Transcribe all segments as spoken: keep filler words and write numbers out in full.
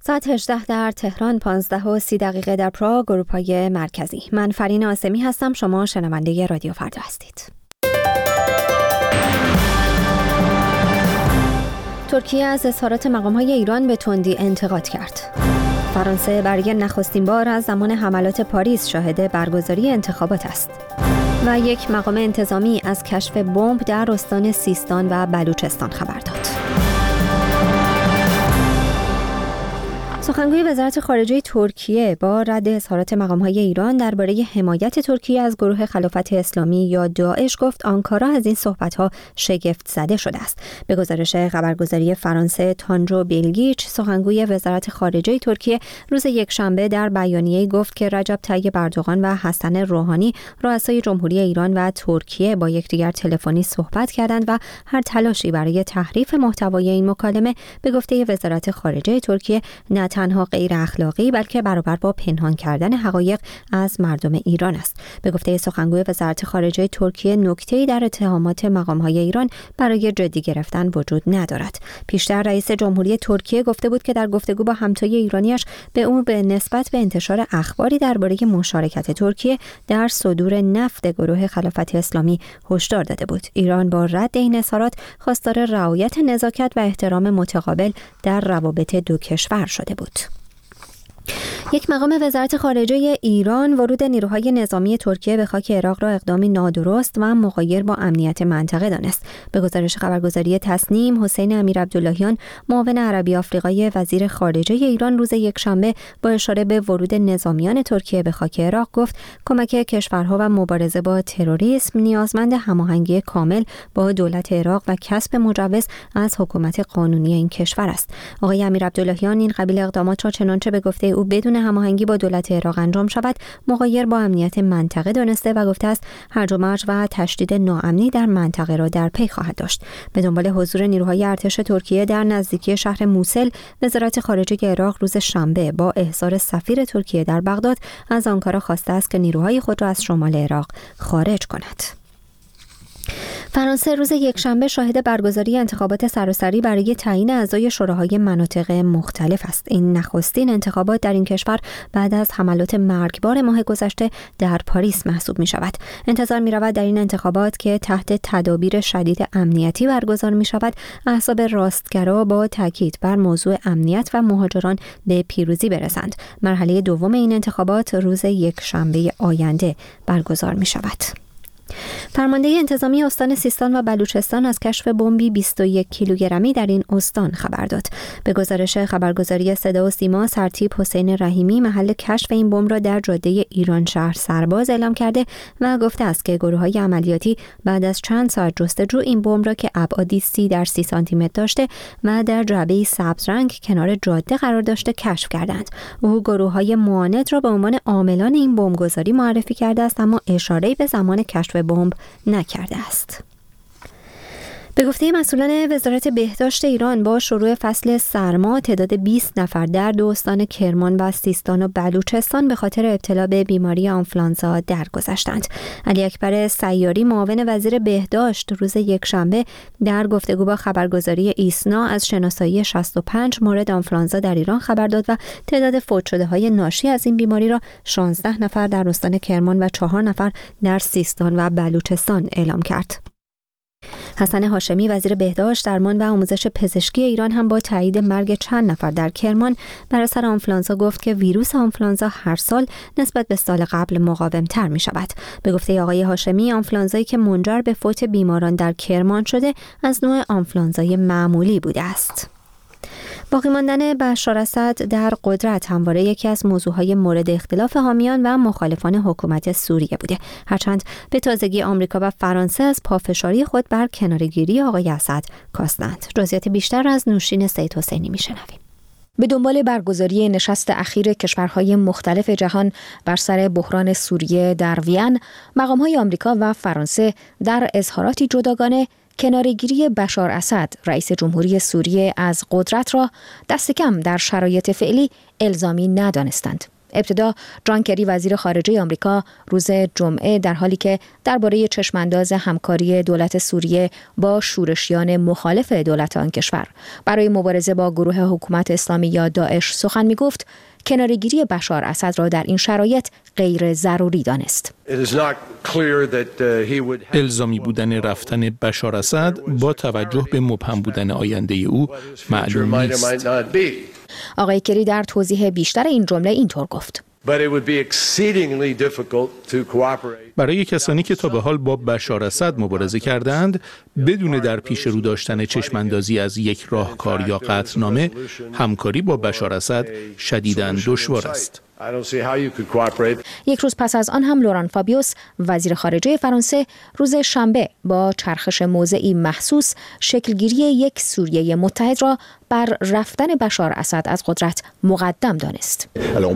ساعت هجده در تهران، پانزده و سی دقیقه در پراگ، اروپای مرکزی. من فرین آسمی هستم. شما شنونده رادیو فردا هستید. ترکیه از اظهارات مقام‌های ایران به تندی انتقاد کرد. فرانسه برای نخستین بار از زمان حملات پاریس شاهد برگزاری انتخابات است. و یک مقام انتظامی از کشف بمب در استان سیستان و بلوچستان خبر داد. سخنگوی وزارت خارجه ترکیه با رد اظهارات مقام‌های ایران درباره حمایت ترکیه از گروه خلافت اسلامی یا داعش گفت آنکارا از این صحبت‌ها شگفت زده شده است. به گزارش خبرگزاری فرانسه تانجو بیلگیچ، سخنگوی وزارت خارجه ترکیه روز یکشنبه در بیانیه‌ای گفت که رجب طیب اردوغان و حسن روحانی، رؤسای جمهوری ایران و ترکیه، با یکدیگر تلفنی صحبت کردند و هر تلاشی برای تحریف محتوای این مکالمه به گفته وزارت خارجه ترکیه نه تنها غیر اخلاقی بلکه برابر با پنهان کردن حقایق از مردم ایران است. به گفته سخنگوی وزارت خارجه ترکیه نکته‌ای در اتهامات مقام‌های ایران برای جدی گرفتن وجود ندارد. پیشتر رئیس جمهوری ترکیه گفته بود که در گفتگو با همتای ایرانیش به او به نسبت به انتشار اخباری درباره مشارکت ترکیه در صدور نفت گروه خلافت اسلامی هشدار داده بود. ایران با رد این اظهارات خواستار رعایت نزاکت و احترام متقابل در روابط دو کشور شده بود. یک مقام وزارت خارجه ایران ورود نیروهای نظامی ترکیه به خاک عراق را اقدامی نادرست و مغایر با امنیت منطقه دانست. به گزارش خبرگزاری تسنیم، حسین امیرعبداللهیان، معاون عربی آفریقای وزیر خارجه ایران، روز یکشنبه با اشاره به ورود نظامیان ترکیه به خاک عراق گفت کمک کشورها و مبارزه با تروریسم نیازمند هماهنگی کامل با دولت عراق و کسب مجوز از حکومت قانونی این کشور است. آقای امیرعبداللهیان این قبیل اقدامات را چنانچه به گفته او بدون هماهنگی با دولت عراق انجام شود مغایر با امنیت منطقه دانسته و گفته است هرج و مرج و تشدید ناامنی در منطقه را در پی خواهد داشت. به دنبال حضور نیروهای ارتش ترکیه در نزدیکی شهر موصل، وزارت خارجه عراق روز شنبه با احضار سفیر ترکیه در بغداد از آنکارا خواسته است که نیروهای خود را از شمال عراق خارج کند. فرانسه روز یکشنبه شاهد برگزاری انتخابات سراسری برای تعیین اعضای شوراهای مناطق مختلف است. این نخستین انتخابات در این کشور بعد از حملات مرگبار ماه گذشته در پاریس محسوب می شود. انتظار می رود در این انتخابات که تحت تدابیر شدید امنیتی برگزار می شود، احزاب راستگرا با تاکید بر موضوع امنیت و مهاجران به پیروزی برسند. مرحله دوم این انتخابات روز یکشنبه آینده برگزار می شود. فرمانده انتظامی استان سیستان و بلوچستان از کشف بمبی بیست و یک کیلوگرمی در این استان خبر داد. به گزارش خبرگزاری صدا و سیما، سرتیپ حسین رحیمی محل کشف این بمب را در جاده ایران شهر سرباز اعلام کرده و گفته است که گروه‌های عملیاتی بعد از چند ساعت جستجو این بمب را که ابعادی سی در سی سانتی متر داشته و در جعبه‌ای سبز رنگ کنار جاده قرار داشته کشف کردند. او گروه‌های معاند را به عنوان عاملان این بمبگذاری معرفی کرده است، اما اشاره‌ای به زمان کشف بمب نکرده است. به گفته مسئولان وزارت بهداشت ایران با شروع فصل سرما تعداد بیست نفر در دو استان کرمان و سیستان و بلوچستان به خاطر ابتلا به بیماری آنفولانزا درگذشتند. علی اکبر سیاری، معاون وزیر بهداشت، روز یکشنبه در گفتگو با خبرگزاری ایسنا از شناسایی شصت و پنج مورد آنفولانزا در ایران خبر داد و تعداد فوت شده های ناشی از این بیماری را شانزده نفر در استان کرمان و چهار نفر در سیستان و بلوچستان اعلام کرد. حسن هاشمی، وزیر بهداشت، درمان و آموزش پزشکی ایران هم با تایید مرگ چند نفر در کرمان بر اثر آنفولانزا گفت که ویروس آنفولانزا هر سال نسبت به سال قبل مقاوم‌تر می شود. به گفته آقای هاشمی، آنفولانزایی که منجر به فوت بیماران در کرمان شده از نوع آنفولانزای معمولی بوده است. باقی ماندن بشار اسد در قدرت همواره یکی از موضوعهای مورد اختلاف حامیان و مخالفان حکومت سوریه بوده، هرچند به تازگی آمریکا و فرانسه از پافشاری خود بر کناره‌گیری آقای اسد کاستند. جزئیات بیشتر از نوشین سید حسینی میشنویم. به دنبال برگزاری نشست اخیر کشورهای مختلف جهان بر سر بحران سوریه در وین، مقام‌های آمریکا و فرانسه در اظهاراتی جداگانه کناره‌گیری بشار اسد رئیس جمهوری سوریه از قدرت را دست کم در شرایط فعلی الزامی ندانستند. ابتدا جان کری وزیر خارجه آمریکا روز جمعه در حالی که درباره چشمانداز همکاری دولت سوریه با شورشیان مخالف دولت آن کشور برای مبارزه با گروه حکومت اسلامی یا داعش سخن می‌گفت، کناره‌گیری بشار اسد را در این شرایط غیر ضروری دانست. الزامی بودن رفتن بشار اسد با توجه به مبهم بودن آینده او معلوم نیست. آقای کری در توضیح بیشتر این جمله اینطور گفت: برای کسانی که تا به حال با بشار اسد مبارزه کردند، بدون در پیش رو داشتن چشماندازی از یک راهکار یا قطعنامه، همکاری با بشار اسد شدیداً دشوار است. یک روز پس از آن هم لوران فابیوس وزیر خارجه فرانسه روز شنبه با چرخش موضعی محسوس شکلگیری یک سوریه متحد را بر رفتن بشار اسد از قدرت مقدم دانست.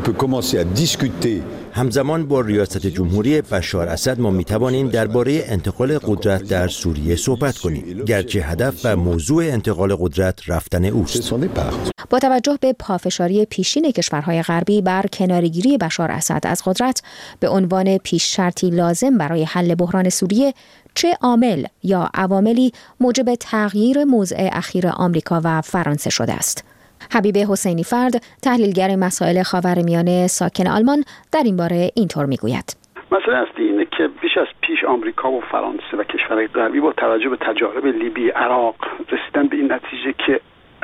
همزمان با ریاست جمهوری بشار اسد ما می توانیم درباره انتقال قدرت در سوریه صحبت کنیم، گرچه هدف و موضوع انتقال قدرت رفتن اوست. با توجه به پافشاری پیشین کشورهای غربی بر کناره‌گیری بشار اسد از قدرت به عنوان پیش شرطی لازم برای حل بحران سوریه، چه عامل یا عواملی موجب تغییر موضع اخیر آمریکا و فرانسه شده است؟ حبیب حسینی فرد، تحلیلگر مسائل خاورمیانه ساکن آلمان، در این باره اینطور میگوید: مسئله اصلی اینه که بیش از پیش آمریکا و فرانسه و کشورهای غربی با توجه به تجارب لیبی، عراق رسیدن به این نتیجه که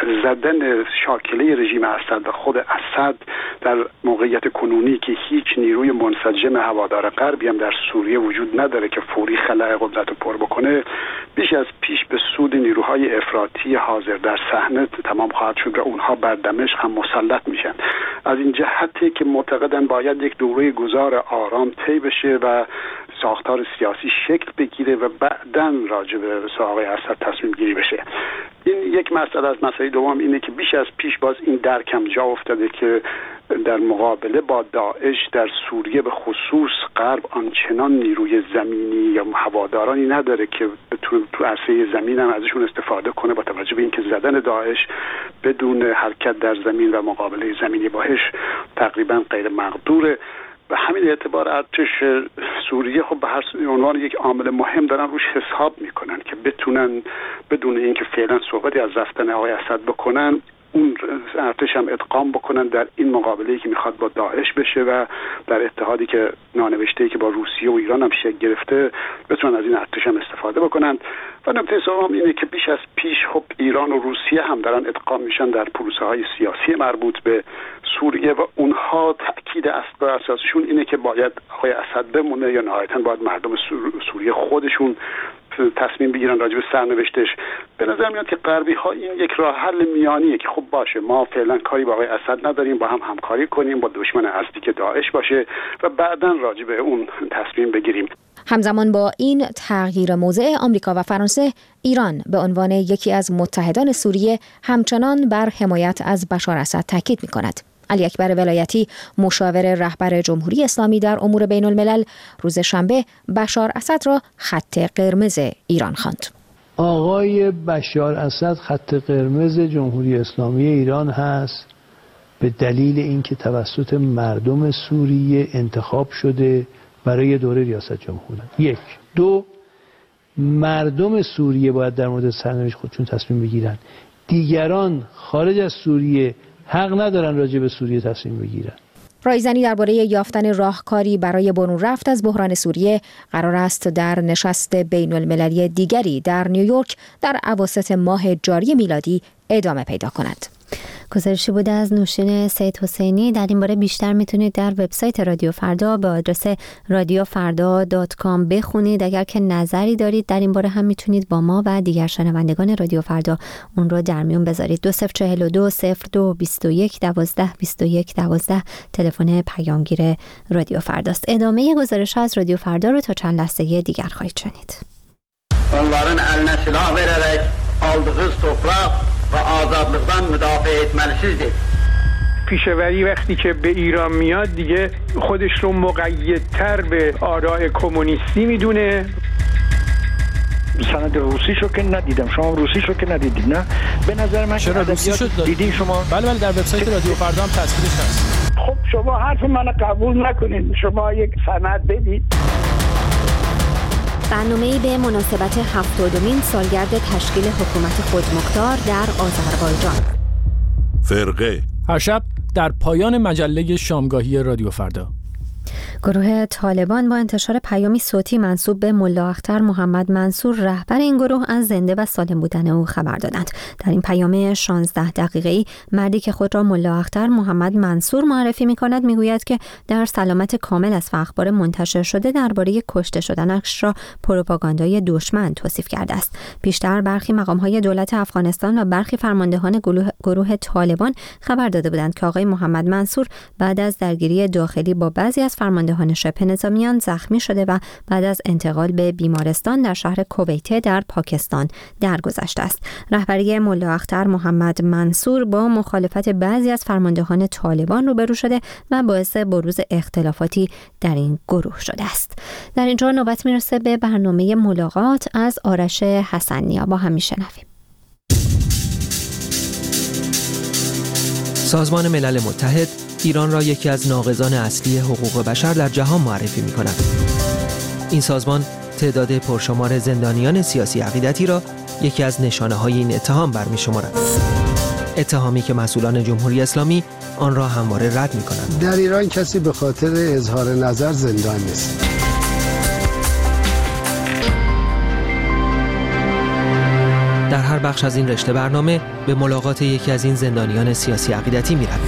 زدن شاکله رژیم اسد و خود اسد در موقعیت کنونی که هیچ نیروی منسجم هوادار غربی هم در سوریه وجود نداره که فوری خلأ قدرت رو پر بکنه، بیش از پیش به سود نیروهای افراطی حاضر در صحنه تمام خواهد شد و اونها بر دمشق هم مسلط میشن. از این جهتی که معتقدن باید یک دوره گذار آرام طی بشه و ساختار سیاسی شکل بگیره و بعداً راجع به آقای اسد تصمیم گیری بشه. این یک مسئله از مسئله دوم اینه که بیش از پیش باز این درکم جا افتاده که در مقابله با داعش در سوریه به خصوص غرب آنچنان نیروی زمینی یا هوادارانی نداره که تو تو عرصه زمین هم ازشون استفاده کنه، با توجه به اینکه زدن داعش بدون حرکت در زمین و مقابله زمینی باهش تقریبا غیر مقدوره. و همین اعتبار ارتش سوریه خب به هر عنوان یک عامل مهم دارن روش حساب میکنن که بتونن بدون اینکه فعلا صحبتی از رفتن آقای اسد بکنن، اون ارتش هم ادغام بکنن در این مقابله‌ای که میخواد با داعش بشه و در اتحادی که نانوشته‌ای که با روسیه و ایران هم شکل گرفته بتونن از این ارتش هم استفاده بکنن. و نکته سوم اینه که بیش از پیش خب ایران و روسیه هم دارن ادغام میشن در پروسه‌های سیاسی مربوط به سوریه و اونها تأکید اصلی اساسشون اینه که باید آقای اسد بمونه یا نهایتاً باید مردم سوریه خودشون تصمیم بگیرن راجع به سرنوشتش. به نظر میاد که غربی ها این یک راه حل میانیه که خب باشه، ما فعلا کاری با آقای اسد نداریم، با هم همکاری کنیم با دشمن اصلی که داعش باشه و بعداً راجع به اون تصمیم بگیریم. همزمان با این تغییر موضع آمریکا و فرانسه، ایران به عنوان یکی از متحدان سوریه همچنان بر حمایت از بشار اسد تاکید می‌کند. علی اکبر ولایتی، مشاور رهبر جمهوری اسلامی در امور بین الملل، روز شنبه بشار اسد را خط قرمز ایران خواند. آقای بشار اسد خط قرمز جمهوری اسلامی ایران هست به دلیل اینکه توسط مردم سوریه انتخاب شده برای دوره ریاست جمهوری. یک. دو، مردم سوریه باید در مورد سرنوشت خودشون تصمیم بگیرن. دیگران خارج از سوریه حق ندارن راجع به سوریه تصمیم بگیرن. رایزنی درباره یافتن راهکاری برای برون رفت از بحران سوریه قرار است در نشست بین المللی دیگری در نیویورک در اواسط ماه جاری میلادی ادامه پیدا کند. گزارشی بوده از نوشین سید حسینی. در این باره بیشتر میتونید در وبسایت رادیو فردا با آدرس رادیو فردا دات کام بخونید. اگر که نظری دارید در این باره هم میتونید با ما و دیگر شنوندگان رادیو فردا اون رو در میون بذارید. دو صفر چهل و دو صفر دو بیست و یک دوازده بیست و یک دوازده تلفن پیامگیر رادیو فرداست. ادامه گزارش از رادیو فردا رو تا چند لحظه دیگر خواهید شنید. Onların eline silah vererek aldığı toprak ve azadlıktan müdafaa etmelisizdir. پیشوری وقتی که به ایران میاد دیگه خودش رو مقیدتر به آراء کمونیستی میدونه. سند روسیشو که ندیدم، شما روسیشو که ندیدید نه؟ به نظر من چرا روسیشو دیدین شما؟ بله بله در وبسایت رادیو فردا هم تصویرش هست. خب شما حرف منو قبول نکنید، شما یک سند بدید. برنامه‌ای به مناسبت هفتادمین سالگرد تشکیل حکومت خودمختار در آذربایجان. فرقه هر شب در پایان مجله شامگاهی رادیو فردا. گروه طالبان با انتشار پیامی صوتی منسوب به ملا اختر محمد منصور رهبر این گروه از زنده و سالم بودن او خبر دادند. در این پیام شانزده دقیقه‌ای مردی که خود را ملا اختر محمد منصور معرفی می‌کند میگوید که در سلامت کامل است و اخبار منتشر شده درباره کشته شدنش را پروپاگاندای دشمن توصیف کرده است. پیشتر برخی مقام‌های دولت افغانستان و برخی فرماندهان گروه, گروه طالبان خبر داده بودند که آقای محمد منصور بعد از درگیری داخلی با بعضی از فرماندهان شبه نظامیان زخمی شده و بعد از انتقال به بیمارستان در شهر کویته در پاکستان درگذشته است. رهبری ملا اختر محمد منصور با مخالفت بعضی از فرماندهان طالبان روبرو شده و باعث بروز اختلافاتی در این گروه شده است. در اینجا نوبت میرسه به برنامه ملاقات از آرش حسنیا. با هم میشنویم. سازمان ملل متحد ایران را یکی از ناقضان اصلی حقوق بشر در جهان معرفی می‌کند. این سازمان تعداد پرشمار زندانیان سیاسی عقیدتی را یکی از نشانه‌های این اتهام برمی‌شمارد. اتهامی که مسئولان جمهوری اسلامی آن را همواره رد می‌کنند. در ایران کسی به خاطر اظهار نظر زندان نیست. در هر بخش از این رشته برنامه به ملاقات یکی از این زندانیان سیاسی عقیدتی می‌رویم.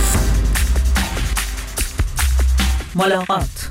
ملاقات.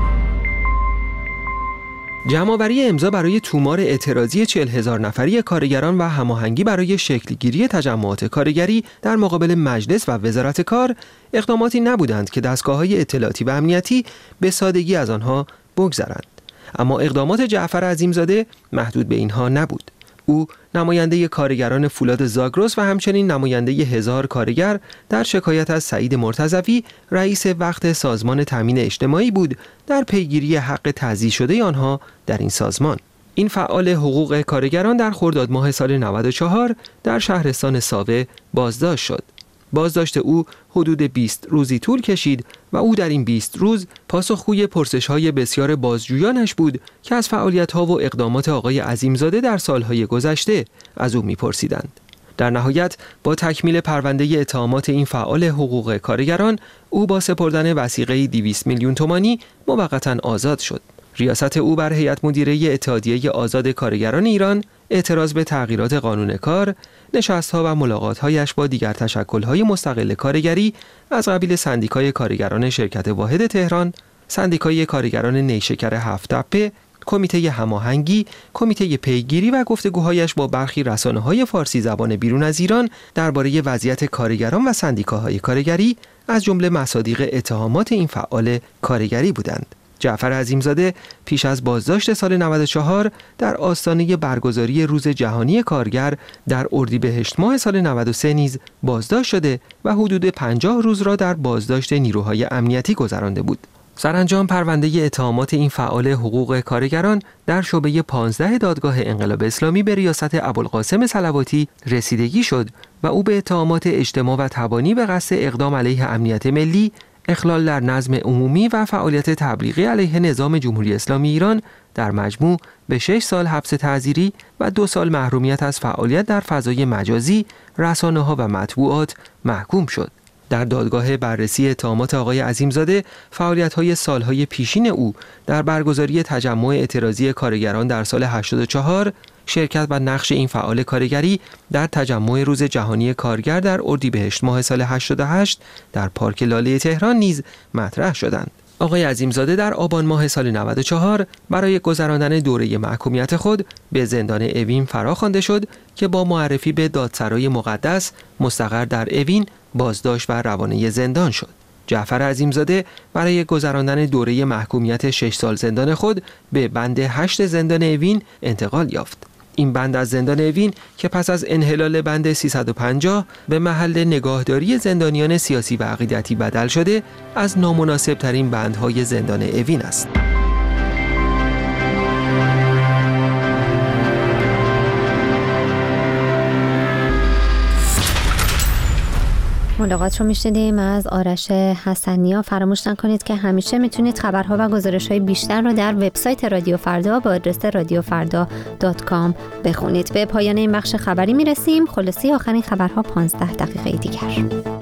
جمع‌آوری امضا برای تومار اعتراضی چهل هزار نفری کارگران و هماهنگی برای شکلگیری تجمعات کارگری در مقابل مجلس و وزارت کار اقداماتی نبودند که دستگاه‌های اطلاعاتی و امنیتی به سادگی از آنها بگذرند. اما اقدامات جعفر عظیمزاده محدود به اینها نبود. او نماینده کارگران فولاد زاگرس و همچنین نماینده هزار کارگر در شکایت از سعید مرتضوی رئیس وقت سازمان تامین اجتماعی بود در پیگیری حق تعزیه شده آنها در این سازمان. این فعال حقوق کارگران در خرداد ماه سال نود و چهار در شهرستان ساوه بازداشت شد. بازداشت او حدود بیست روزی طول کشید و او در این بیست روز پاسخگوی پرسش‌های بسیار بازجویانش بود که از فعالیت‌ها و اقدامات آقای عظیمزاده در سالهای گذشته از او می‌پرسیدند. در نهایت با تکمیل پرونده اتهامات این فعال حقوق کارگران، او با سپردن وثیقه دویست میلیون تومانی موقتا آزاد شد. ریاست او بر هیئت مدیره اتحادیه آزاد کارگران ایران، اعتراض به تغییرات قانون کار، نشست‌ها و ملاقات‌هایش با دیگر تشکل‌های مستقل کارگری از قبیل سندیکای کارگران شرکت واحد تهران، سندیکای کارگران نیشکر هفت تپه، کمیته هماهنگی، کمیته پیگیری و گفتگوهایش با برخی رسانه‌های فارسی زبان بیرون از ایران درباره وضعیت کارگران و سندیکاهای کارگری از جمله مصادیق اتهامات این فعال کارگری بودند. جعفر عظیمزاده پیش از بازداشت سال نود و چهار در آستانه برگزاری روز جهانی کارگر در اردیبهشت ماه سال نود و سه نیز بازداشت شده و حدود پنجاه روز را در بازداشت نیروهای امنیتی گذرانده بود. سرانجام پرونده اتهامات این فعال حقوق کارگران در شعبه پانزده دادگاه انقلاب اسلامی به ریاست ابوالقاسم صلواتی رسیدگی شد و او به اتهامات اجتماع و تبانی به قصد اقدام علیه امنیت ملی، اخلال در نظم عمومی و فعالیت تبلیغی علیه نظام جمهوری اسلامی ایران در مجموع به شش سال حبس تعزیری و دو سال محرومیت از فعالیت در فضای مجازی، رسانه‌ها و مطبوعات محکوم شد. در دادگاه بررسی اتهامات آقای عظیمزاده، فعالیت‌های سالهای پیشین او در برگزاری تجمع اعتراضی کارگران در سال هشتاد و چهار، شرکت و نقش این فعال کارگری در تجمع روز جهانی کارگر در اردیبهشت ماه سال هشتاد و هشت در پارک لاله تهران نیز مطرح شدند. آقای عظیمزاده در آبان ماه سال نود و چهار برای گذراندن دوره محکومیت خود به زندان اوین فراخوانده شد که با معرفی به دادسرای مقدس مستقر در اوین بازداشت و روانه زندان شد. جعفر عظیمزاده برای گذراندن دوره محکومیت شش سال زندان خود به بند هشت زندان اوین انتقال یافت. این بند از زندان اوین که پس از انحلال بند سیصد و پنجاه به محل نگاهداری زندانیان سیاسی و عقیدتی بدل شده، از نامناسب ترین بندهای زندان اوین است. ملاقات رو میشنیدیم از آرش حسنیا. فراموش نکنید که همیشه میتونید خبرها و گزارش‌های بیشتر رو در وبسایت رادیو فردا با آدرس رادیو فردا دات کام بخونید. به پایان این بخش خبری میرسیم. خلاصی آخرین خبرها پانزده دقیقه دیگر.